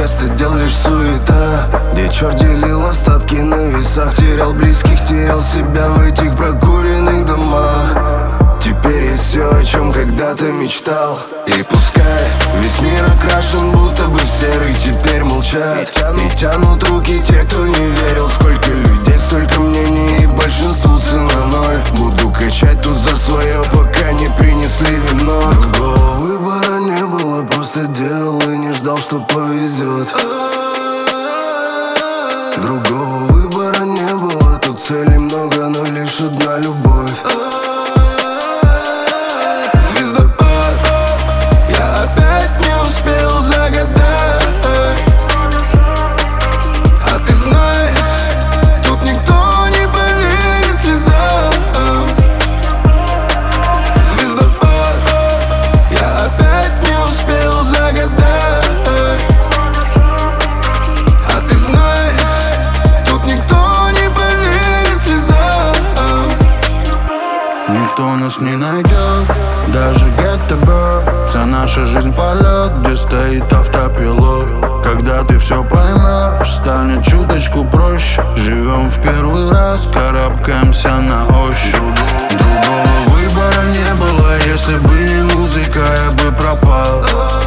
место дел лишь суета, где черт делил остатки на весах. Терял близких, терял себя в этих прокуренных домах. Теперь есть все, о чем когда-то мечтал. И пускай весь мир окрашен, будто бы в серый, теперь молчат и тянут руки те, кто не верил. Сколько людей, столько мнений, и большинству цена ноль. Буду качать тут за свое, пока не принесли вино. Другого выбора не было, просто делал и не ждал, что повезет. Другого выбора не было, тут целей много, но лишь одна любовь. Никто нас не найдет, даже Get the Bird. Вся наша жизнь полет, где стоит автопилот. Когда ты все поймешь, станет чуточку проще. Живем в первый раз, карабкаемся на ощупь. Другого выбора не было, если бы не музыка, я бы пропал.